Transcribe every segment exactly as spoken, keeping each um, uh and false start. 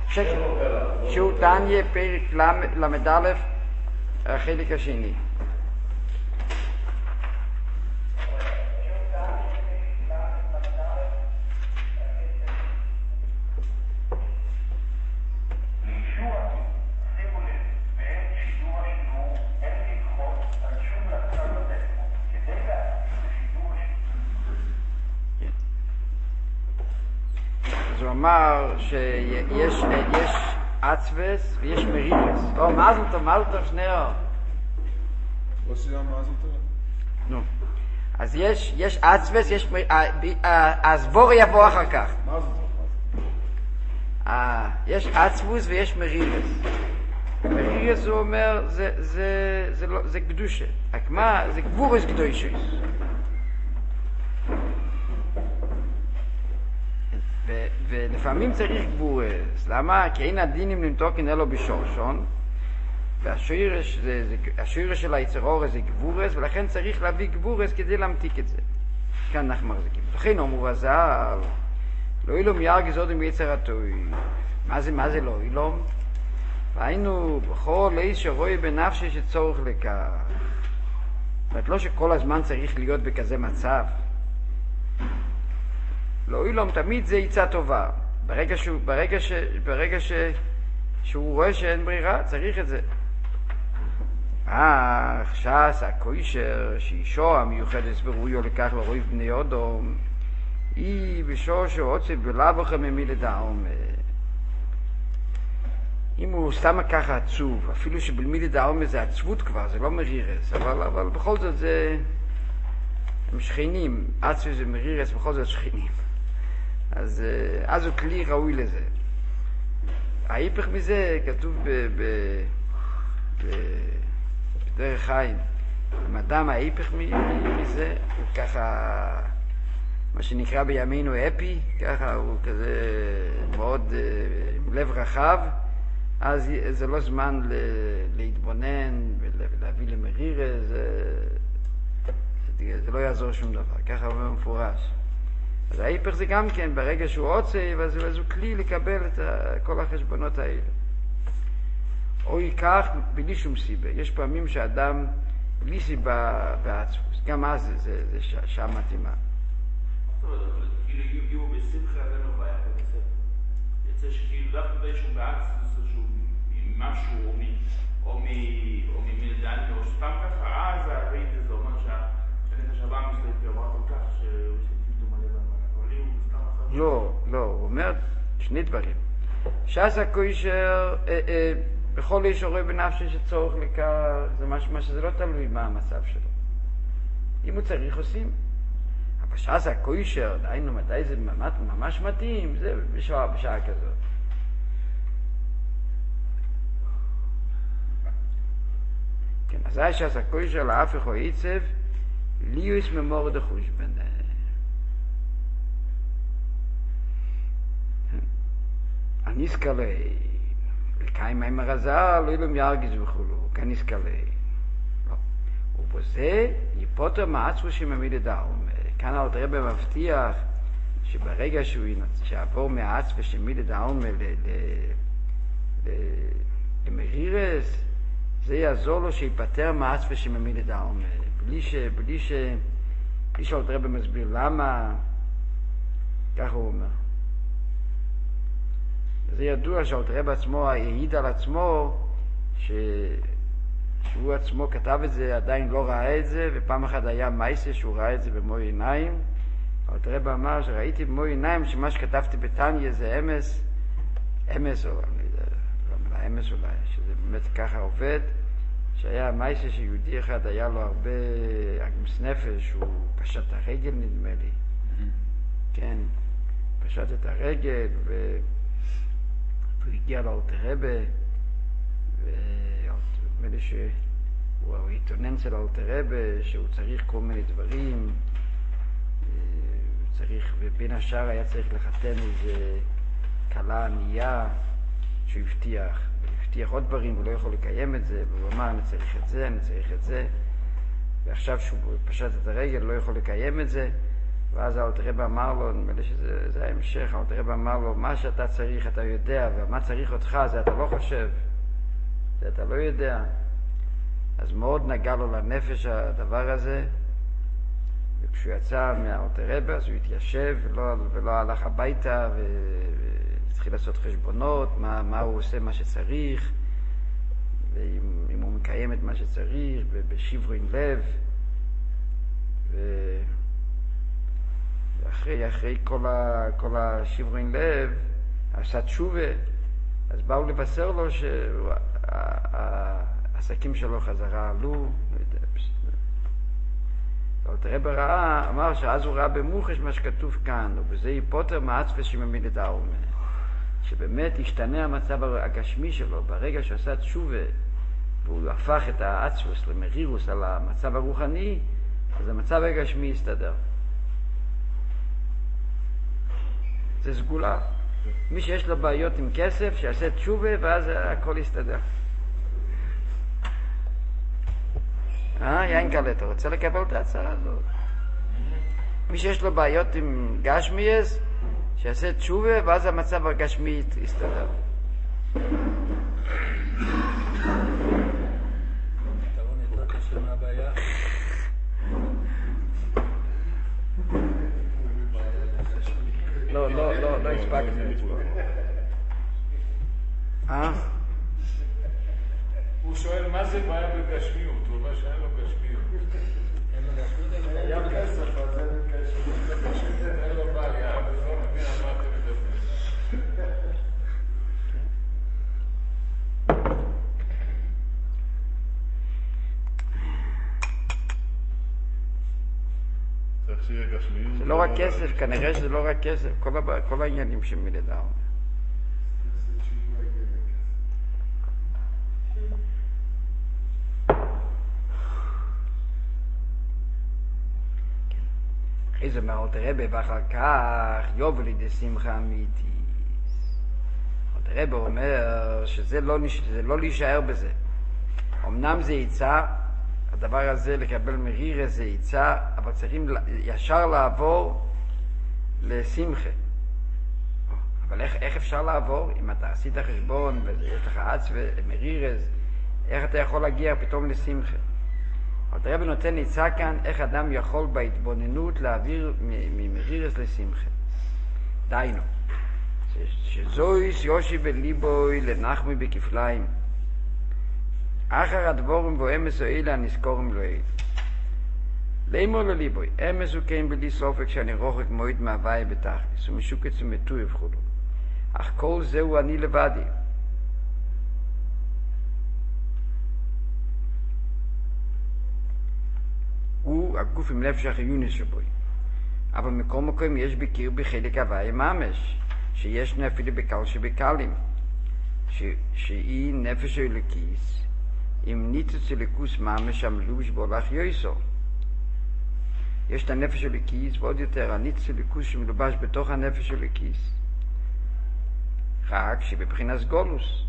שקר. שהוא תניא פרק למד א', החלק השני. אז הוא אמר שיש יש עצבס ויש מרירס. או, מזל טוב, מזל טוב, שניאו. לא סיימת מזל טוב? נו. אז יש, יש עצבס, יש מרירס. אז בור יבוא אחר כך. מזל טוב, מזל טוב. יש עצבוס ויש מרירס. מרירס הוא אומר, זה, זה, זה, לא, זה קדושה. רק מה, זה גבורס קדושה. ולפעמים צריך גבורס. למה? כי אין הדינים למתוקן אלו בשורשון, והשורש זה, זה, השורש של היצרור זה גבורס, ולכן צריך להביא גבורס כדי להמתיק את זה. כאן אנחנו מחזיקים. לכן אומר הזל, לא אילום ירגיז אודם יצר הטוי. מה זה, מה זה לא אילום? והיינו בכל איש שרואי בנפשי שצורך לכך. זאת אומרת, לא שכל הזמן צריך להיות בכזה מצב. לא אילום, תמיד זה יצא טובה. ברגע שהוא, ברגע ש, ברגע ש, שהוא רואה שאין ברירה, צריך את זה. אך, שס, הכוישר, שאישו המיוחדת ברויו לכך לרואי בני אודום, היא בשור שעוצב בלבוך ממי לדעום. אם הוא סתם ככה עצוב, אפילו שבלמי לדעום זה עצבות כבר, זה לא מרירס, אבל, אבל בכל זאת זה, הם שכנים, עצב זה מרירס, בכל זאת שכנים. אז, אז הוא כלי ראוי לזה. ההיפך מזה כתוב ב, ב, ב, בדרך חיים. אם אדם ההיפך מזה, הוא ככה, מה שנקרא בימינו אפי, ככה הוא כזה מאוד עם לב רחב, אז זה לא זמן להתבונן ולהביא למרירה, זה, זה, זה לא יעזור שום דבר, ככה הוא מפורש. אז ההיפך זה גם כן, ברגע שהוא עוצב, אז הוא כלי לקבל את כל החשבונות האלה. או ייקח בלי שום סיבה. יש פעמים שאדם בלי סיבה בעצבוס. גם אז זה, זה, זה שעה מתאימה. כאילו יהיו בשמחה עלינו בעיה, יצא שכאילו דווקא באיזשהו בעצבוס, שהוא משהו או ממלדני או סתם ככה, אז הרי זה אומר שהנית השבא מסתכל גבוה כל כך שהוא לא, לא, הוא אומר שני דברים. שס הכוישר, אה, אה, בכל איש הורה בנפשי שצורך לכך, זה משמע שזה לא תלוי מה המצב שלו. אם הוא צריך עושים. אבל שס הכוישר, דיינו מתי זה ממש, ממש מתאים, זה בשעה, בשעה כזאת. כן, אז זה שס הכוישר לאף אחד ייצב, ליוס ממור דחוש ביניהם. הניסקלי, לקיים מהם הרזל, לא ילום ירגיז וכולו, כניסקלי. לא. ובזה יפוטר מעצבו שממיד לדעום. כאן אלתר רבי מבטיח שברגע שהוא יעבור מעצבו שממיד לדעום למרירס, זה יעזור לו שיפטר מעצבו שממיד לדעום. בלי ש... בלי ש... בלי שאלתר רבי מסביר למה, כך הוא אומר. זה ידוע שאלתר רבי עצמו העיד על עצמו ש... שהוא עצמו כתב את זה, עדיין לא ראה את זה, ופעם אחת היה מייסה שהוא ראה את זה במו עיניים. אלתר רבי אמר שראיתי במו עיניים שמה שכתבתי בתניא זה אמס, אמס או אני יודע, לא מילה אמס אולי, שזה באמת ככה עובד, שהיה מייסה שיהודי אחד היה לו הרבה אגמס נפש, הוא פשט את הרגל נדמה לי, כן, פשט את הרגל ו... הוא הגיע לאלתר רבי, ונדמה לי שהוא התאונן אצל אלתר רבי, שהוא צריך כל מיני דברים, צריך, ובין השאר היה צריך לחתן איזה כלה ענייה שהוא הבטיח, הבטיח עוד דברים, הוא לא יכול לקיים את זה, והוא אמר אני צריך את זה, אני צריך את זה, ועכשיו שהוא פשט את הרגל לא יכול לקיים את זה, ואז אלתר רבי אמר לו, נדמה לי שזה ההמשך, אלתר רבי אמר לו, מה שאתה צריך אתה יודע, ומה צריך אותך זה אתה לא חושב, זה אתה לא יודע. אז מאוד נגע לו לנפש הדבר הזה, וכשהוא יצא מאלתר רבי אז הוא התיישב ולא, ולא הלך הביתה והתחיל לעשות חשבונות, מה, מה הוא עושה מה שצריך, ואם אם הוא מקיים את מה שצריך, בשברין לב, ו... ואחרי אחרי כל, ה, כל השברין לב עשה תשובה, אז באו לבשר לו שהעסקים שלו חזרה עלו. אלתר רבי ראה, אמר שאז הוא ראה במוחש מה שכתוב כאן, ובזה היפוטר מעצבס שממיל את העומר, שבאמת השתנה המצב הגשמי שלו ברגע שעשה תשובה והוא הפך את העצבס למרירוס על המצב הרוחני, אז המצב הגשמי יסתדר. זה סגולה. מי שיש לו בעיות עם כסף שיעשה תשובה ואז הכל יסתדר. אה, יינקלה, אתה רוצה לקבל את ההצעה הזאת? מי שיש לו בעיות עם גשמיאס, שיעשה תשובה, ואז המצב הגשמי יסתדר. אתה לא נתת קשה מהבעיה? לא, לא, לא, לא הספקתי. אה? הוא שואל מה זה בעיה בגשמיות, הוא אומר שאין לו גשמיות. אין לו גשמיות? היה כסף, אז אין לו גשמיות. אין לו בעיה, אבל לא מבין על מה אתם מדברים. צריך שיהיה גשמיות. זה לא רק כסף, כנראה שזה לא רק כסף, כל העניינים שמלידה. אחרי זה אומר אלתר רבי, ואחר כך יובל לידי שמחה אמיתית. אלתר רבי אומר שזה לא, זה לא להישאר בזה. אמנם זה יצא, הדבר הזה לקבל מרירה זה יצא, אבל צריכים ישר לעבור לשמחה. אבל איך, איך אפשר לעבור? אם אתה עשית חשבון ויש לך עצב ומרירה, איך אתה יכול להגיע פתאום לשמחה? אלתר רבי נותן ניצה כאן איך אדם יכול בהתבוננות להעביר ממרירס לשמחה. דיינו, שזויס יושי בליבוי לנחמי בכפליים. אחר הדבורים ואמס אלה הנזכורים לא אלה. לאמור לליבוי, אמס הוא כן בלי סופק שאני רוחק מועד מהווי בתכלס, ומשוקץ ומתוי וכו'. אך כל זהו אני לבדי. הוא הגוף עם נפש החיוני שבוי. אבל מכל מקום יש בקיר בחלק הוואי ממש, שיש נפילה בקל שבקלים, ש... שהיא נפש אלוקיס, עם ניצוץ אלוקוס ממש המלובש בהולך יויסו. יש את הנפש אלוקיס, ועוד יותר, הניצוץ אלוקוס שמלובש בתוך הנפש אלוקיס, רק שבבחינת גולוס.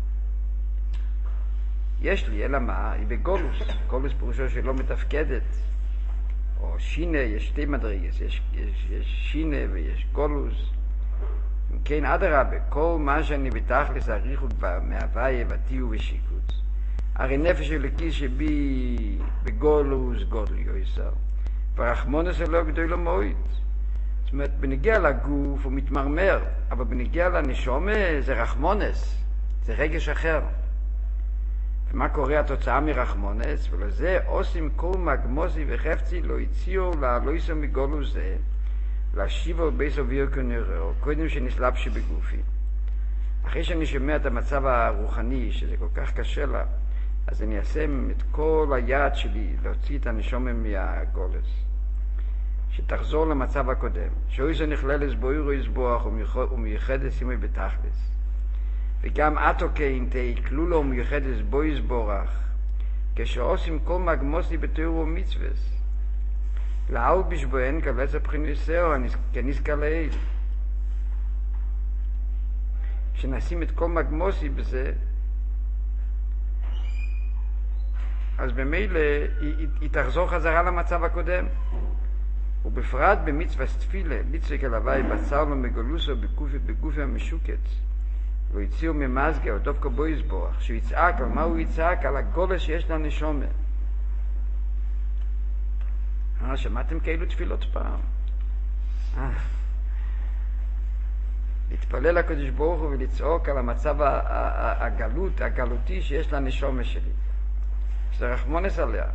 יש לי, אלא מה? היא בגולוס. גולוס פירושו שלא מתפקדת. או שינה, יש שתי מדרגות. יש, יש, יש שינה ויש גולוס. אם כן, אדרבה, כל מה שאני בתכלס אריכות מהוויה ותיעו ושיקוץ. הרי נפש אלוקי שבי בגולוס גודל יויסר. ורחמונס אלו גדול המועד. זאת אומרת, בנגיע לגוף הוא מתמרמר, אבל בנגיע לנשומה זה רחמונס. זה רגש אחר. ומה קורה התוצאה מרחמונס? ולזה עושים כל מגמוזי וחפצי לא הציעו להלויסו מגולו זה, להשיבו ביסו ויוקו נראו, קודם שנסלב שבגופי. אחרי שאני שומע את המצב הרוחני, שזה כל כך קשה לה, אז אני אעשה את כל היד שלי להוציא את הנשומה מהגולס. שתחזור למצב הקודם. שאויסו נכללס בוירו יסבוח ומייחד שימוי בתכלס. וגם אתו כן תהיקלו לו ומיוחדס בו יסבורך, כשעושים כל מגמוסי בתיאור ומצווס. להלביש בוהן כבלץ הבחיניסאו, כניסקה לעיל. כשנשים את כל מגמוסי בזה, אז במילא היא, היא, היא תחזור חזרה למצב הקודם. ובפרט במצווה תפילה, מצווה כלוואי בצר לו מגולוסו בגופי, בגופי המשוקץ, והציעו ממזגה או דווקא בו יסבוח, שהוא יצעק, על מה הוא יצעק? על הגולס שיש לנשומה. אה, שמעתם כאלו תפילות פעם? אה. להתפלל לקדוש ברוך הוא ולצעוק על המצב הגלות, הגלותי שיש לנשומה שלי. שזה רחמונס עליה.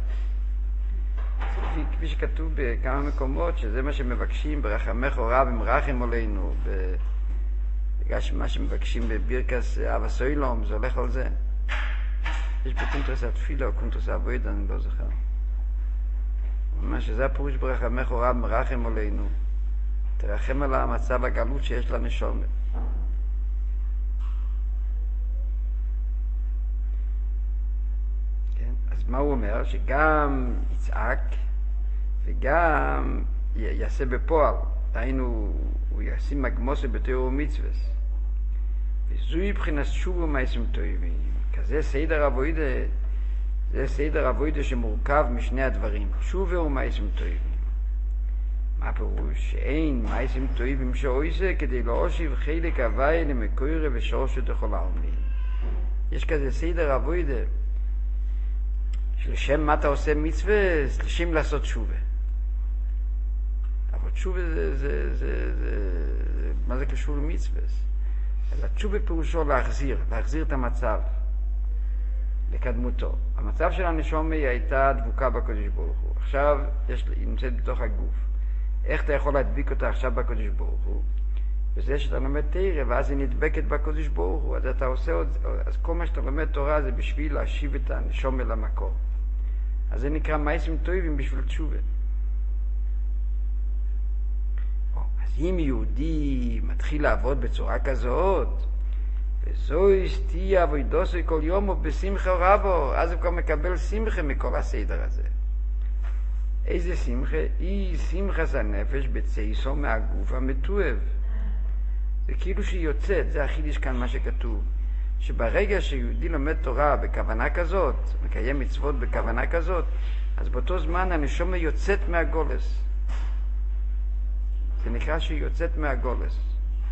כפי שכתוב בכמה מקומות, שזה מה שמבקשים ברחמך רב עם רחם עלינו, בגלל שמה שמבקשים בבירקס אבא סוילום, זה הולך על זה. יש בקונטרס התפילה או קונטרס האבויד, אני לא זוכר. ממש שזה הפירוש ברחמך רב עם רחם עלינו. תרחם על המצב הגלות שיש לנשומה. כן? אז מה הוא אומר? שגם יצעק וגם י- יעשה בפועל. דהיינו, הוא ישים מגמוסה בתיאור ומצווס. וזוהי מבחינת שובו מעשים טובים. כזה סדר אבוידה, זה סדר אבוידה שמורכב משני הדברים. שובו ומעשים טובים. מה פירוש? שאין מעשים טובים שעושה כדי להושיב חלק הווי למקוירה ושורשו דכל העלמין. יש כזה סדר אבוידה שלשם מה אתה עושה מצווה, לשם לעשות שובה. אבל שובה זה, זה, זה, זה, זה מה זה קשור למצווה? אלא שובה פירושו להחזיר, להחזיר את המצב לקדמותו. המצב של הנשומה היא הייתה דבוקה בקדוש ברוך הוא. עכשיו יש, היא נמצאת בתוך הגוף. איך אתה יכול להדביק אותה עכשיו בקדוש ברוך הוא? וזה שאתה לומד תורה, ואז היא נדבקת בקדוש ברוך הוא. אז אתה עושה עוד, אז כל מה שאתה לומד תורה זה בשביל להשיב את הנשומה למקור. אז זה נקרא מעשים טובים בשביל תשובה. אז אם יהודי מתחיל לעבוד בצורה כזאת, וזוהי תהיה עבודתו כל יום ובשמחה רבה, אז הוא כבר מקבל שמחה מכל הסדר הזה. איזה שמחה? היא שמחת הנפש בצייסו מהגוף המתועב. זה כאילו שהיא יוצאת, זה החידוש כאן מה שכתוב. שברגע שיהודי לומד תורה בכוונה כזאת, מקיים מצוות בכוונה כזאת, אז באותו זמן הנשמה יוצאת מהגולס. זה נקרא שהיא יוצאת מהגולס.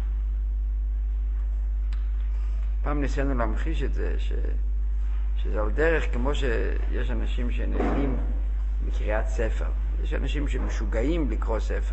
פעם ניסינו להמחיש את זה, ש... שזה על דרך כמו שיש אנשים שנהנים מקריאת ספר. יש אנשים שמשוגעים לקרוא ספר.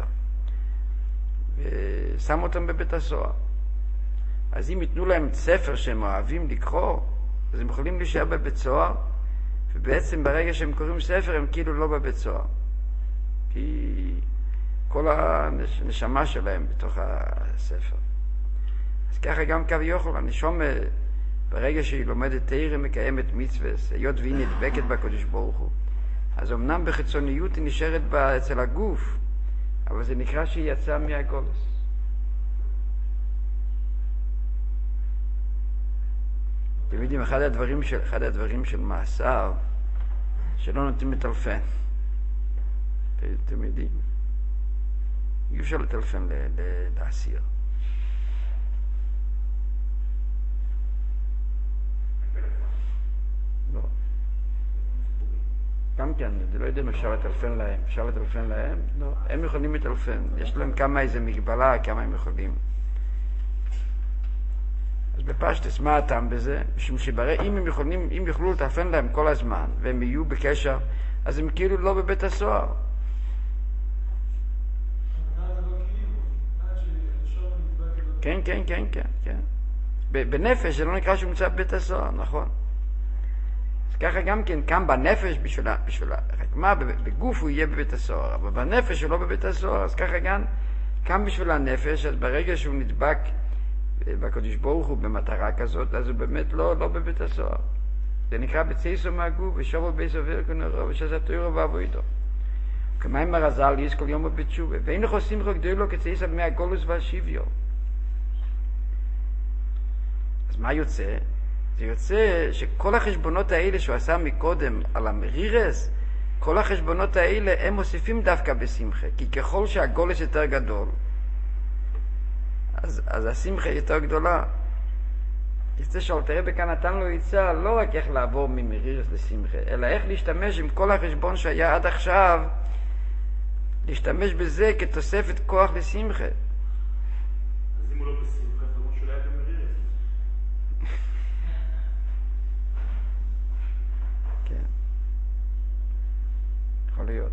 ושם אותם בבית הסוהר. אז אם ייתנו להם ספר שהם אוהבים לקרוא, אז הם יכולים להישאר בבית סוהר, ובעצם ברגע שהם קוראים ספר הם כאילו לא בבית סוהר. כי כל הנשמה שלהם בתוך הספר. אז ככה גם כביכול, הנשמה ברגע שהיא לומדת תורה מקיימת מצווה, היות והיא נדבקת בקדוש ברוך הוא. אז אמנם בחיצוניות היא נשארת אצל הגוף, אבל זה נקרא שהיא יצאה מהגולס. אתם יודעים, אחד הדברים של, אחד הדברים של מאסר, שלא נותנים לטלפן. אתם יודעים, אי אפשר לטלפן לאסיר. לא. גם כן, אני לא יודע אם אפשר לטלפן להם. אפשר לטלפן להם? לא. הם יכולים לטלפן. יש להם כמה איזה מגבלה, כמה הם יכולים. אז בפשטס, מה הטעם בזה? משום שברא, אם הם יכולים, אם יוכלו לטלפן להם כל הזמן, והם יהיו בקשר, אז הם כאילו לא בבית הסוהר. כן, כן, כן, כן, כן. בנפש זה לא נקרא שהוא נמצא בבית הסוהר, נכון? אז ככה גם כן, קם בנפש בשבילה, בשבילה. רק מה, בגוף הוא יהיה בבית הסוהר, אבל בנפש הוא לא בבית הסוהר, אז ככה גם קם בשביל הנפש, אז ברגע שהוא נדבק בקדוש ברוך הוא במטרה כזאת, אז הוא באמת לא, לא בבית הסוהר. זה נקרא בצייסו מהגוף, ושובו בייס אוויר כנראה, ושזה תוירו ועבודו. כמים הרזל יש כל יום בבית שובה, ואין לך עושים לך גדולו כצייסו מהגולוס והשיביו. אז מה יוצא? זה יוצא שכל החשבונות האלה שהוא עשה מקודם על המרירס, כל החשבונות האלה הם מוסיפים דווקא בשמחה, כי ככל שהגולס יותר גדול, אז, אז השמחה יותר גדולה. יצא שאלתר רבי כאן נתן לו עצה לא רק איך לעבור ממרירס לשמחה, אלא איך להשתמש עם כל החשבון שהיה עד עכשיו, להשתמש בזה כתוספת כוח לשמחה. אז אם הוא לא בשמחה, זה אומר שהוא לא היה במרירס. כן. יכול להיות.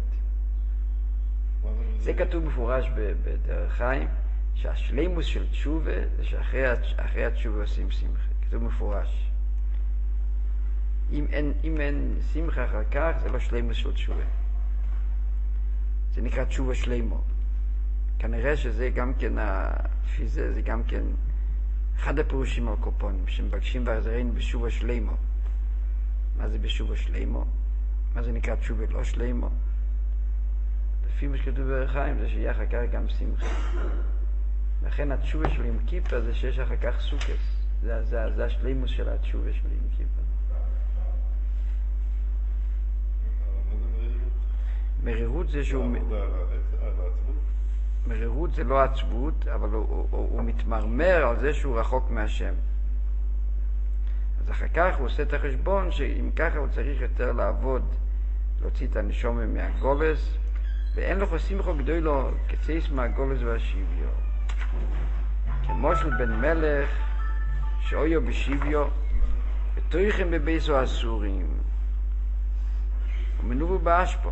זה כתוב מפורש בדרך חיים, שהשלימוס של תשובה זה שאחרי התשובה עושים שמחה. כתוב מפורש. אם אין, אם אין שמחה אחר כך, זה לא שלימוס של תשובה. זה נקרא תשובה שלימו. כנראה שזה גם כן, לפי זה, זה גם כן אחד הפירושים על קופונים, שמבקשים בהחזרנו בשובה שלימו. מה זה בשובה שלימו? מה זה נקרא תשובה לא שלימו? לפי מה שכתוב בערך חיים, זה שיהיה אחר כך גם שמחה. לכן התשובה של עם כיפה זה שיש אחר כך סוכס. זה, זה, זה השלימוס של התשובה של עם כיפה. מרירות זה שהוא... מרירות זה לא עצבות, אבל הוא, הוא, הוא, הוא מתמרמר על זה שהוא רחוק מהשם. אז אחר כך הוא עושה את החשבון שאם ככה הוא צריך יותר לעבוד, להוציא את הנשומה מהגולס, ואין לו שמחה גדולה כצייס מהגולס והשיביו. כמו של בן מלך שאויו בשיביו ותויכם בביסו אסורים ומנובו באשפו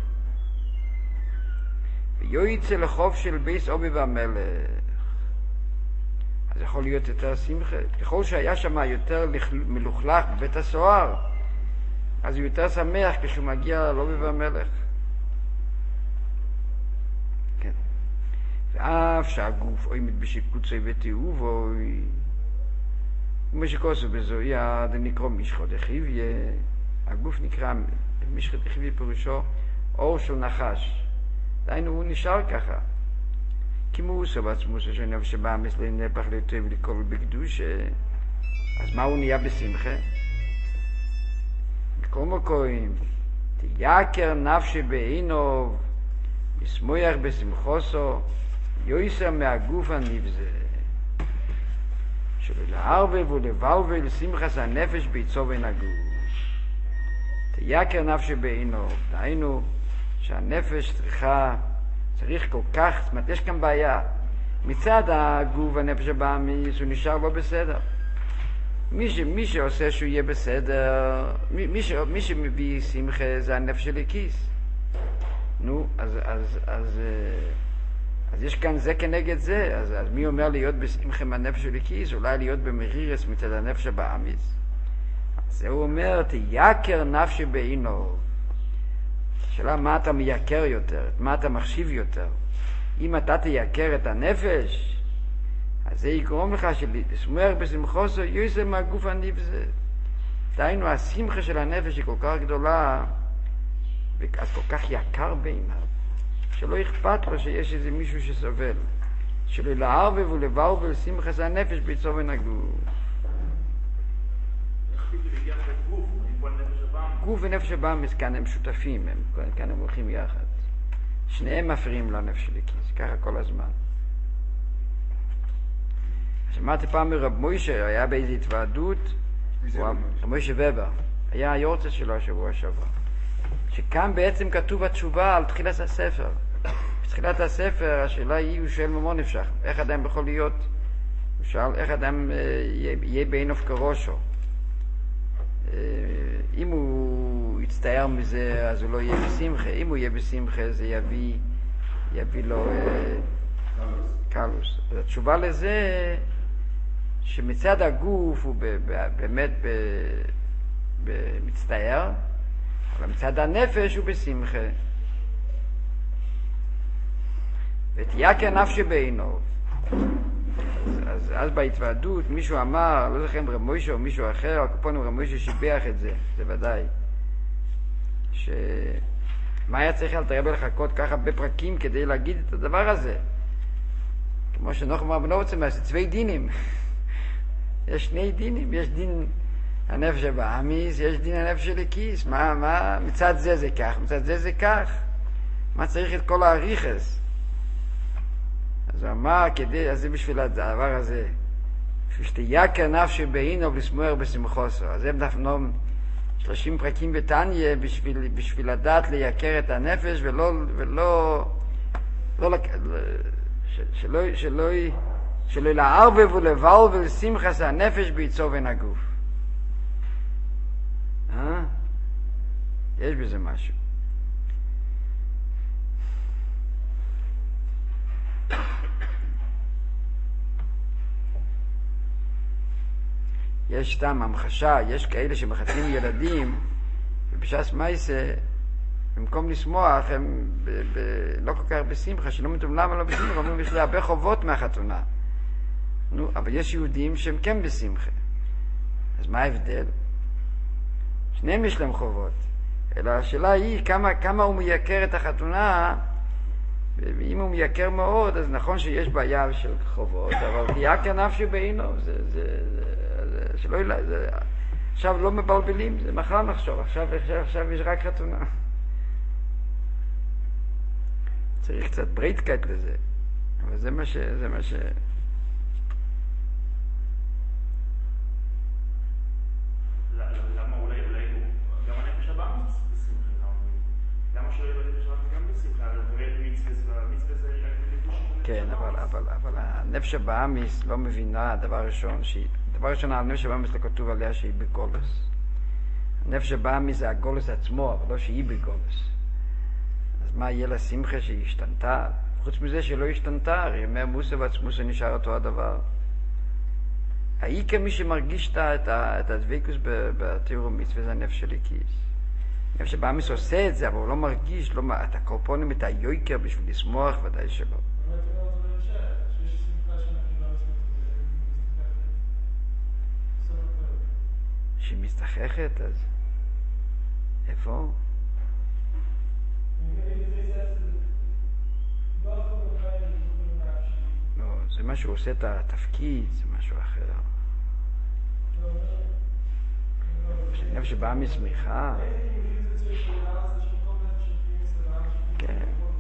ויועיצה לחוף של ביס אובי והמלך. אז יכול להיות יותר שמחה. ככל שהיה שם יותר מלוכלך בבית הסוהר, אז הוא יותר שמח כשהוא מגיע לאובי והמלך. כן. ואף שהגוף עומד בשיקוצי ותיעובו, כמו שכוסו בזויה, זה נקרא משחו דחיביה. הגוף נקרא משחו דחיביה פירושו אור של נחש. דיינו הוא נשאר ככה. כמו הוא עושה בעצמו שנפש שבא מסלי נפח לטוב לכל בקדוש, אז מה הוא נהיה בשמחה? בכל מקום תייקר נפשי בעינוב ישמוח בשמחוסו יויסר מהגוף הנבזה שלא לערבב ולבלבל לשמחס הנפש ביצו בין הגוף. תייקר נפשי בעינוב, דיינו שהנפש צריכה, צריך כל כך, זאת אומרת, יש כאן בעיה. מצד הגוף הנפש הבאמיס הוא נשאר לא בסדר. מי, ש, מי שעושה שהוא יהיה בסדר, מי, מי, ש, מי שמביא שמחה זה הנפש של הכיס. נו, אז, אז, אז, אז יש כאן זה כנגד זה. אז, אז מי אומר להיות בשמחה מהנפש של הכיס? אולי להיות במרירס מצד הנפש הבאמיס. אז הוא אומר, תייקר נפשי בעינו. שאלה מה אתה מייקר יותר, מה אתה מחשיב יותר. אם אתה תייקר את הנפש, אז זה יגרום לך שלשמוח בשמחוסו יוסף מהגוף הנבזה. דיינו, השמחה של הנפש היא כל כך גדולה, אז כל כך יקר בעיניו, שלא אכפת לו שיש איזה מישהו שסובל. שלא לערבב ולבלבל שמחת הנפש ביצו בין הגוף. גוף ונפש הבאמיס כאן הם שותפים, הם, כאן הם הולכים יחד. שניהם מפריעים לנפש של הכיס, ככה כל הזמן. שמעתי פעם מרב מוישה, היה באיזו התוועדות, רב מוישה ובר, היה היורצת שלו השבוע שעבר, שכאן בעצם כתוב התשובה על תחילת הספר. בתחילת הספר השאלה היא, הוא שואל ממה נפשך, איך אדם יכול להיות, הוא שאל איך אדם יהיה, יהיה בעינוף כראשו. אם הוא יצטער מזה, אז הוא לא יהיה בשמחה. אם הוא יהיה בשמחה, זה יביא, יביא לו קלוס. אז התשובה לזה, שמצד הגוף הוא באמת מצטער, אבל מצד הנפש הוא בשמחה. ותייקר נפשי בעינו. אז, אז, אז בהתוועדות מישהו אמר, לא זוכר אם רב מוישה או מישהו אחר, הקופונים רב מוישה שיבח את זה, זה ודאי. שמה היה צריך לתרבה לחכות ככה בפרקים כדי להגיד את הדבר הזה? כמו שנוחם רב לא רוצה מעשה, צווי דינים. יש שני דינים, יש דין הנפש הבאמיס, יש דין הנפש של הכיס. מה, מה, מצד זה זה כך, מצד זה זה כך. מה צריך את כל העריכס? אז הוא אמר, כדי, אז זה בשביל הדבר הזה, בשביל שתייקר נפשי בעינו ולשמוח בשמחוסו. אז זה נפנום שלושים פרקים בתניה בשביל, בשביל לדעת לייקר את הנפש ולא, ולא לא, ש, שלא, שלא, שלא לערבב ולבל ולשמחס הנפש ביצור בין הגוף. אה? יש בזה משהו. יש סתם המחשה, יש כאלה שמחתנים ילדים ובשעס מייסה במקום לשמוח הם ב- ב- לא כל כך בשמחה, שלא מתאים למה לא בשמחה, אומרים יש לי הרבה חובות מהחתונה. נו, אבל יש יהודים שהם כן בשמחה. אז מה ההבדל? שניהם יש להם חובות. אלא השאלה היא כמה, כמה הוא מייקר את החתונה, ואם הוא מייקר מאוד, אז נכון שיש בעיה של חובות, אבל תייקר נפשי בעינו, זה, זה, זה, זה, שלא ילה, זה, עכשיו לא מבלבלים, זה מחר נחשוב, עכשיו, עכשיו, עכשיו יש רק חתונה. צריך קצת ברייטקייט לזה, אבל זה מה ש... זה מה ש... למה אולי, אולי, גם הנפש הבאה בשמחה, למה שלא יהיה בנפש הבאה גם בשמחה, הרי רד מצווה, מצווה זה רק נפש הבאה. כן, אבל, אבל, אבל הנפש הבאמיס לא מבינה, דבר ראשון, שהיא, דבר ראשון, הנפש הבאמיס לא כתוב עליה שהיא בגולס. הנפש הבאמיס זה הגולס עצמו, אבל לא שהיא בגולס. אז מה יהיה לה שמחה שהיא השתנתה? חוץ מזה שלא השתנתה, הרי ימי מוסה ועצמוסה נשאר אותו הדבר. האי כמי שמרגיש את הדבקוס בתיאור המצווה זה הנפש של הכיס. הנפש הבאמיס עושה את זה, אבל הוא לא מרגיש, לא, את הקורפונים, את היויקר בשביל לשמוח, ודאי שלא. שהיא מסתככת, אז איפה? לא, זה מה שהוא עושה את התפקיד, זה משהו אחר. נפש שבאה משמיכה. כן.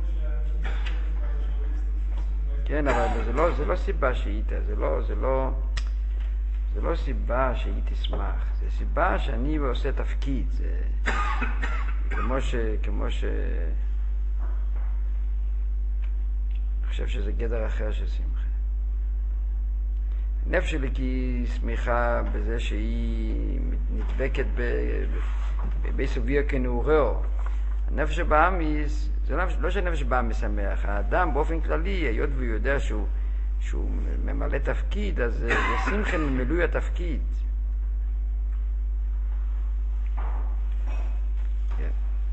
כן, אבל זה לא, זה לא סיבה שהיא, זה לא, זה לא, זה לא סיבה שהיא תשמח. זה סיבה שאני עושה תפקיד. זה כמו ש, כמו ש, אני חושב שזה גדר אחר של שמחה. הנפש שלי כי שמחה בזה שהיא נדבקת בסוביה כנעורהו. הנפש הבאמיס, זה לא, לא שהנפש הבאמיס שמח, האדם באופן כללי, היות והוא יודע שהוא, שהוא ממלא תפקיד, אז זה שמחה ממילוי התפקיד. כן.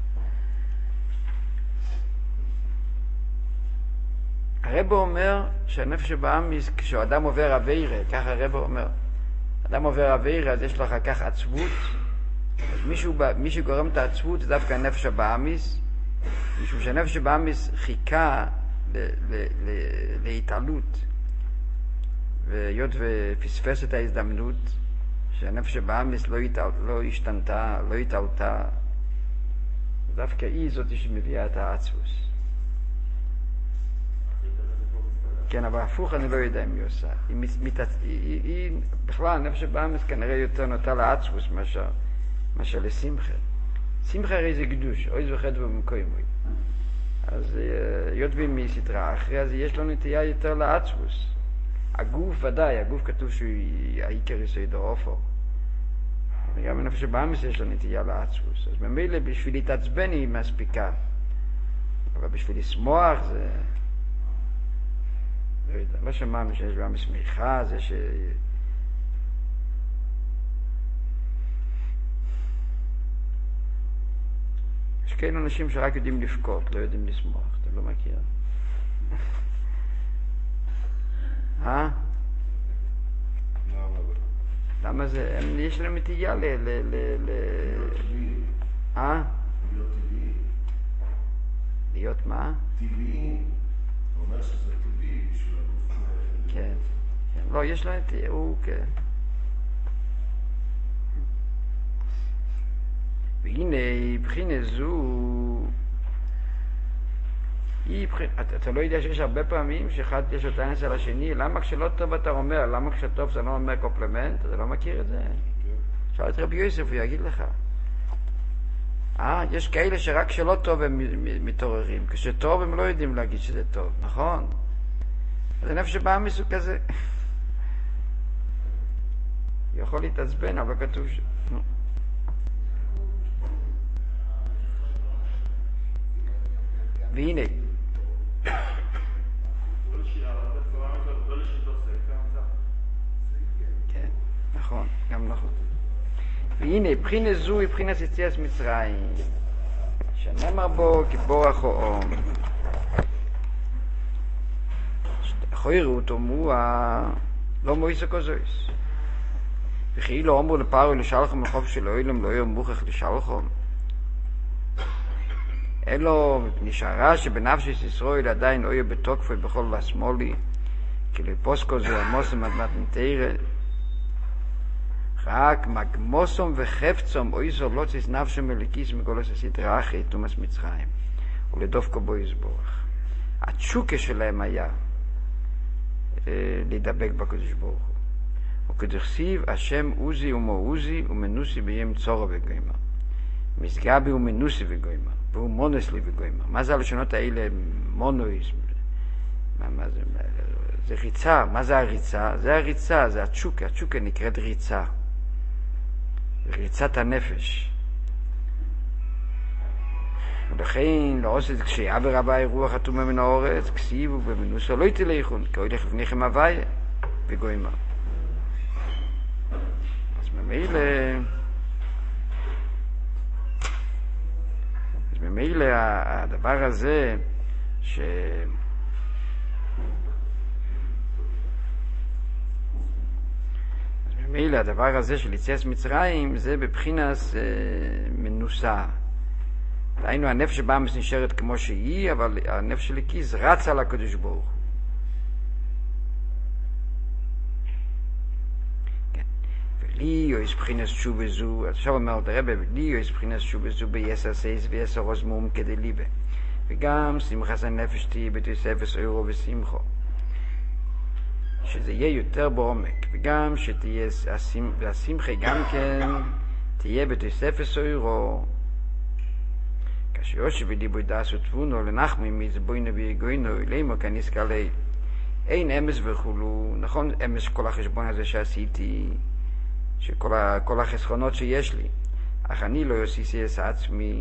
הרב אומר שהנפש הבאמיס, כשאדם עובר עבירה, ככה הרב אומר, אדם עובר עבירה, אז יש לו אחר כך עצבות, אז מישהו, מי שגורם את העצבות זה דווקא הנפש הבאמיס, משום שהנפש הבאמיס חיכה ל, ל, ל, להתעלות, והיות ופספס את ההזדמנות, שהנפש הבאמיס לא, התעל, לא השתנתה, לא התעלתה, דווקא היא זאת שמביאה את העצבוס. כן, אבל הפוך אני לא יודע אם היא עושה. היא, מת, היא, היא, בכלל, הנפש הבאמיס כנראה יותר נוטה לעצבוס מאשר, מאשר לשמחה. שמחה הרי זה קדוש, אוי זוכת ובמקוימוי. אז היות ואם היא סתרה אחרי, אז יש לו נטייה יותר לעצבוס. הגוף ודאי, הגוף כתוב שהוא העיקר יסוד האופו. וגם הנפש הבאמיס יש לו נטייה לעצבוס. אז ממילא בשביל להתעצבן היא מספיקה. אבל בשביל לשמוח זה... לא יודע, לא שמענו שיש בה משמיכה, זה ש... יש כאלה אנשים שרק יודעים לבכות, לא יודעים לשמוח, אתה לא מכיר? אה? למה זה? הם, יש להם נטייה ל... ל... ל... ל... אה? להיות טבעי. להיות מה? טבעי. הוא אומר שזה טבעי בשביל הגוף. כן, כן. לא, יש לו נטייה, הוא כן. והנה, בחינה זו, היא בחינה, אתה, אתה לא יודע שיש הרבה פעמים שאחד יש לו טענס על השני, למה כשלא טוב אתה אומר, למה כשטוב אתה לא אומר קופלמנט, אתה לא מכיר את זה? שאל את רבי יוסף, הוא יגיד לך. אה, יש כאלה שרק שלא טוב הם מתעוררים, כשטוב הם לא יודעים להגיד שזה טוב, נכון? אז הנפש שבאמיס הוא כזה. יכול להתעצבן, אבל כתוב ש... והנה. כן, נכון, גם נכון. והנה, בחינה זו היא בחינת יציאת מצרים, שנאמר בו כבורח או אום. חוירות אומרו, לא מויסו כזויס. וכאילו אמרו לפרו לשלחם לחוף של אוילם לא יום מוכח לשלחם. אלו נשארה שבנפש ישראל עדיין לא יהיה בתוקפו בכל והשמאלי, כאילו פוסקו זו עמוסם עד מתנתרה. רק מגמוסום וחפצום אוי זו לא ציס נפשם מלכיס מגולוס הסדרה אחרי תומס מצרים ולדופקו בו יסבורך. התשוקה שלהם היה אה, להידבק בקדוש ברוך הוא. וכדכסיב השם עוזי ומו עוזי ומנוסי ביים צורו וגוימה. מסגבי ומנוסי וגוימה. והוא מונס לי וגוימה. מה זה הלשונות האלה? מונויס. מה, מה זה? זה ריצה. מה זה הריצה? זה הריצה, זה התשוקה. התשוקה נקראת ריצה. ריצת הנפש. ולכן לא עושה את זה כשיעבר הבא רוח חתומה מן האורץ, כסיבו במנוסו לא יתלכון, כי הוא ילך לפניכם הוויה וגוימה. אז ממילא אז ממילא הדבר הזה ש ממילא הדבר הזה של יציאת מצרים זה בבחינת אה, מנוסה. דהיינו הנפש שבאמיס נשארת כמו שהיא, אבל הנפש של הקיס רץ על הקדוש ברוך הוא. כן. ולי יש בחינת שובה זו, עכשיו אומר את הרב, ולי יש בחינת שובה זו ביסר סייס ויסר רוזמום כדי ליבה. וגם שמחת הנפש תהיה בתוספת אורו ושמחו. שזה יהיה יותר בעומק, וגם שתהיה השמחה גם כן תהיה בתוספת אורו. כשיושב ודיבוי דס ותבונו לנחמי מזבוינו ויגוינו אלימו כניסקה לי אין אמס וכולו. נכון, אמס כל החשבון הזה שעשיתי, שכל ה, כל החסכונות שיש לי, אך אני לא יוסיסי את עצמי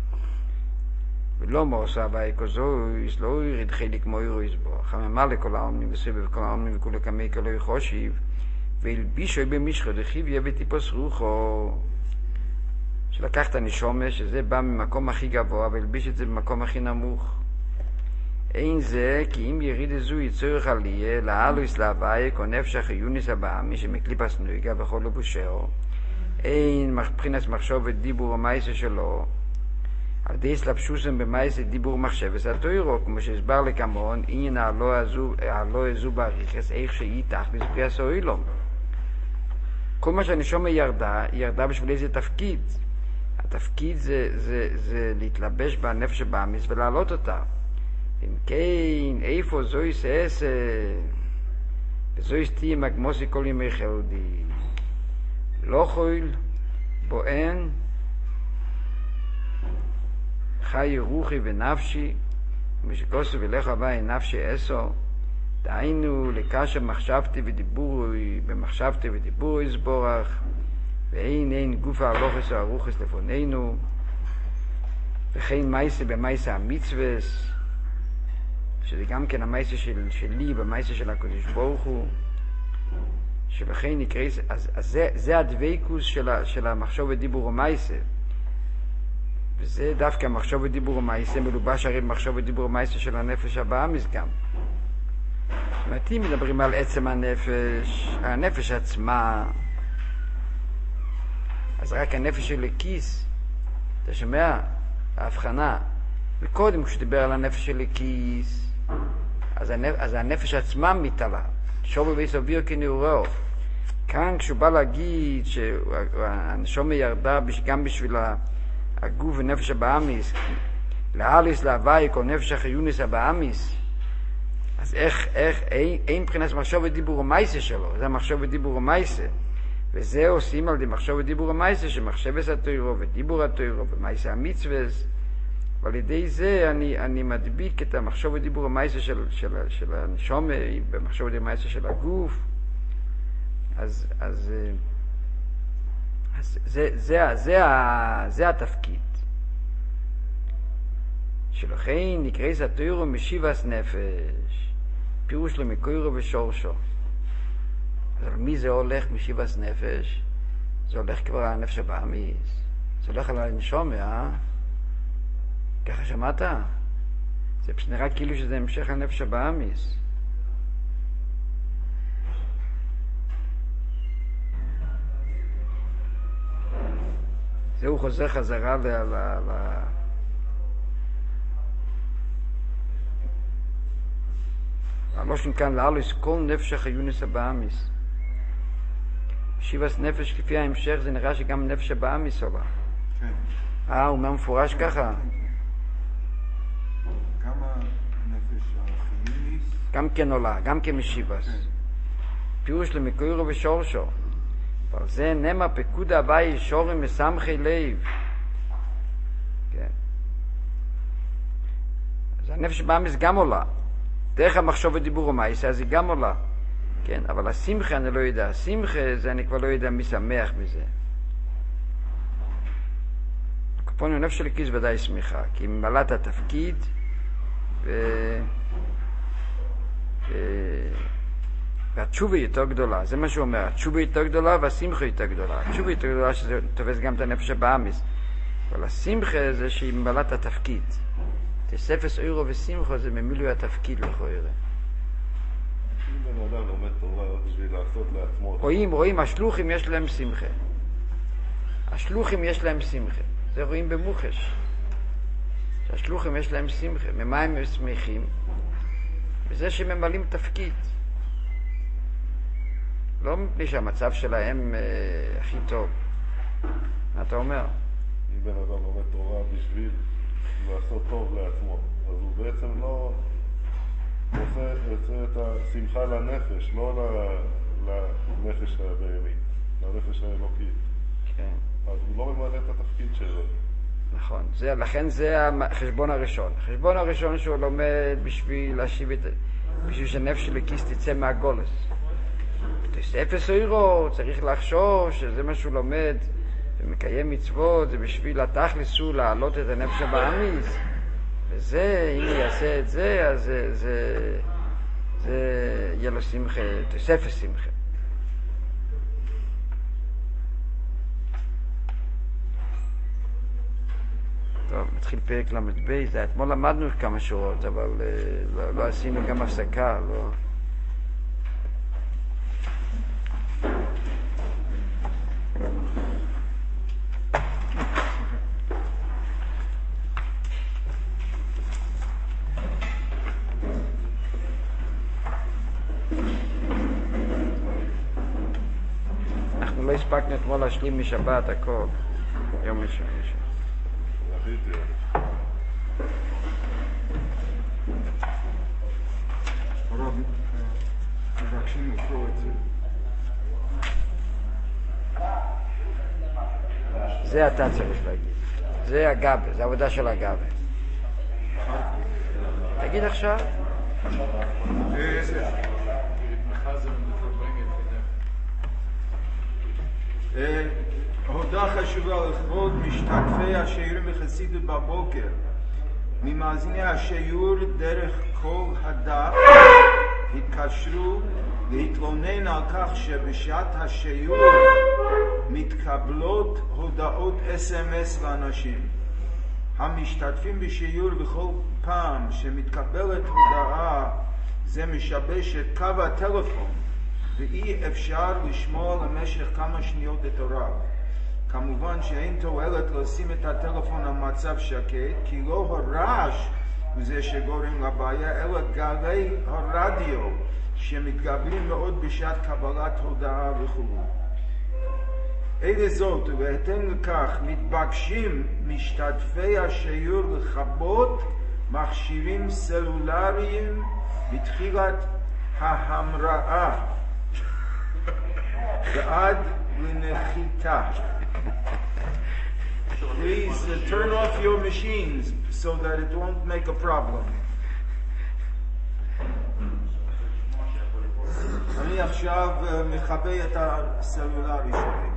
ולא מורסה הווי כזויס לא יריד חלק כמו ירויס בו חממה לכל העומנים וסבב כל העומנים וכולו כמי כלו יחושיב והלבישו במשחו דחיב יהיה בטיפוס רוחו, שלקח את הנשומה שזה בא ממקום הכי גבוה והלביש את זה במקום הכי נמוך. אין זה כי אם יריד זו יצורך עליה לאלויס להווי כונפש החיוניס הבא מי שמקליפס נויגה וכל לבושהו אין מבחינת מחשוב ודיבור המייסה שלו על די סלפשוסם במייסה דיבור מחשבס התוירו כמו שהסבר לכמון אין הלא הזו בעריכס איך שהיא תכלס בריאס אוילום. כל מה שהנשומה ירדה ירדה בשביל איזה תפקיד. התפקיד זה, זה, זה להתלבש בנפש הבאמיס ולהעלות אותה. אם כן, איפה זוי סעסה וזוי סתיה מגמוסי כל ימי חלדי לא חויל בואן חי רוחי ונפשי ומשקוסו ולך הבאי נפשי אסו דהיינו לקשר מחשבתי ודיבורוי במחשבתי ודיבורוי סבורך ואין אין גוף הלוחס או הרוחס לפוננו וכן מייסה במייסה המצווס שזה גם כן המייסה של, שלי במייסה של הקדוש ברוך הוא שבכן נקרא אז, אז זה, זה הדוויקוס של, של המחשוב ודיבור ומייסה וזה דווקא המחשוב ודיבור ומייסה מלובש הרי במחשוב ודיבור ומייסה של הנפש הבאמיס גם. זאת אומרת אם מדברים על עצם הנפש הנפש עצמה אז רק הנפש של הכיס, אתה שומע? ההבחנה. וקודם כשדיבר על הנפש של הכיס, אז, הנפ... אז הנפש עצמה מתעלה. שובו ויסוביר כנעורו. כאן כשהוא בא להגיד שהנשומה ירדה גם בשביל הגוף ונפש הבאמיס, לאליס להווי כל נפש החיוניס הבאמיס, אז איך, איך, אין, אין מבחינת מחשוב ודיבור ומייסה שלו, זה המחשוב ודיבור ומייסה. וזה עושים על די מחשב ודיבור המייסה, שמחשבס התוירו ודיבור התוירו ומייסה המצווס, ועל ידי זה אני, אני מדביק את המחשב ודיבור המייסה של, של, של הנשום, במחשב ודיבור המייסה של הגוף. אז, אז, אז זה, זה, זה, זה, זה התפקיד. שלכן נקרא זה התוירו משיבס נפש, פירוש למקוירו ושורשו. אבל מי זה הולך משיבס נפש? זה הולך כבר על הנפש הבאמיס. זה הולך על הנשום, אה? ככה שמעת? זה פשוט נראה כאילו שזה המשך הנפש הבאמיס. זהו חוזר חזרה ל... ל... ל... הלושן כאן לאלוס כל נפש החיונס הבאמיס. שיבס נפש כפי ההמשך זה נראה שגם נפש הבאמיס עולה. כן. אה, הוא אומר מפורש ככה. גם הנפש החיונס. גם כן עולה, גם כן משיבס. כן. פירוש למקוירו ושורשו. אבל זה נמה פקוד הווי שורים מסמכי לב. כן. אז הנפש הבאמיס גם עולה. דרך המחשוב ודיבור ומייסה, אז היא גם עולה. כן, אבל השמחה אני לא יודע. השמחה זה אני כבר לא יודע מי שמח מזה. הקופון הוא נפש של כיס ודאי שמחה, כי היא ממלאה את התפקיד, ו... ו... והתשובה היא יותר גדולה. זה מה שהוא אומר. התשובה היא יותר גדולה והשמחה היא יותר גדולה. התשובה היא יותר גדולה שזה תופס גם את הנפש הבאמיס. אבל השמחה זה שהיא ממלאה את התפקיד. תספס אוירו ושמחו זה ממילוי התפקיד לכוירה. אם בן אדם לומד תורה בשביל לעשות לעצמו... רואים, רואים, השלוחים יש להם שמחה. השלוחים יש להם שמחה. זה רואים במוחש. שהשלוחים יש להם שמחה. ממה הם שמחים? בזה שממלאים תפקיד. לא מפני שהמצב שלהם אה, הכי טוב. מה אתה אומר? אם בן אדם לומד תורה בשביל לעשות טוב לעצמו, אז הוא בעצם לא עושה, עושה את השמחה לנפש, לא לנפש הבהמית, לנפש האלוקית. כן. אז הוא לא ממלא את התפקיד שלו. נכון. זה, לכן זה החשבון הראשון. החשבון הראשון שהוא לומד בשביל להשיב את... בשביל שהנפש של הכיס תצא מהגולס. תספס אוירו, צריך לחשוש, שזה מה שהוא לומד. ומקיים מצוות, זה בשביל התכלס הוא להעלות את הנפש הבאמיס. וזה, אם הוא יעשה את זה, אז זה, זה, זה יהיה לו שמחה, תוספת שמחה. טוב, מתחיל פרק למד זה אתמול למדנו כמה שורות, אבל לא, לא עשינו גם הפסקה, לא... אנחנו לא הספקנו אתמול להשלים משבת הכל, יום ראשון. זכיתי. הרב, מבקשים לקרוא את זה. זה אתה צריך להגיד. זה הגבה, זה העבודה של הגבה. תגיד עכשיו. הודעה חשובה לכבוד משתתפי השיעורים בחסידות בבוקר. ממאזיני השיעור דרך כל הדף התקשרו להתלונן על כך שבשעת השיעור מתקבלות הודעות אס אם אס לאנשים. המשתתפים בשיעור בכל פעם שמתקבלת הודעה זה משבש את קו הטלפון ואי אפשר לשמוע למשך כמה שניות את הרב. כמובן שאין תועלת לשים את הטלפון על מצב שקט, כי לא הרעש הוא זה שגורם לבעיה, אלא גלי הרדיו שמתגברים מאוד בשעת קבלת הודעה וכו'. אלה זאת, ובהתאם לכך מתבקשים משתתפי השיעור לכבות מכשירים סלולריים בתחילת ההמראה ועד לנחיתה. Please uh, turn off your machines so that it won't make a problem. אני עכשיו uh, מכבה את הסלולרי שלי.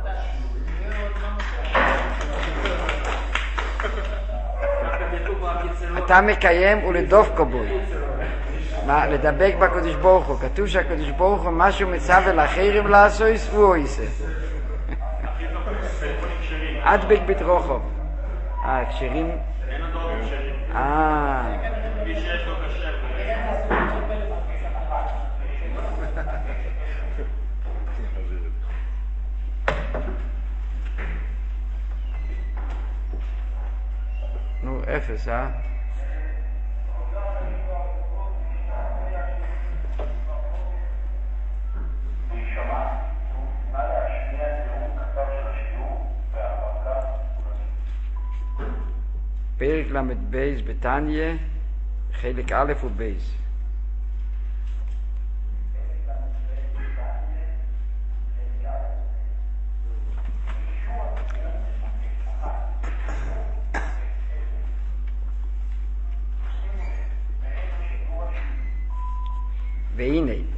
אתה מקיים ולדוף כבוי. מה, לדבק בקדוש ברוך הוא. כתוב שהקדוש ברוך הוא משהו מצווה לאחרים לעשות, הוא עושה. אדבק בתרוחו. אה, הקשרים? אין הדור הקשרים. אה. מי שיש לו קשר. נו, אפס, אה? פרק למד בייס בתניה, חלק א' ובייס. והנה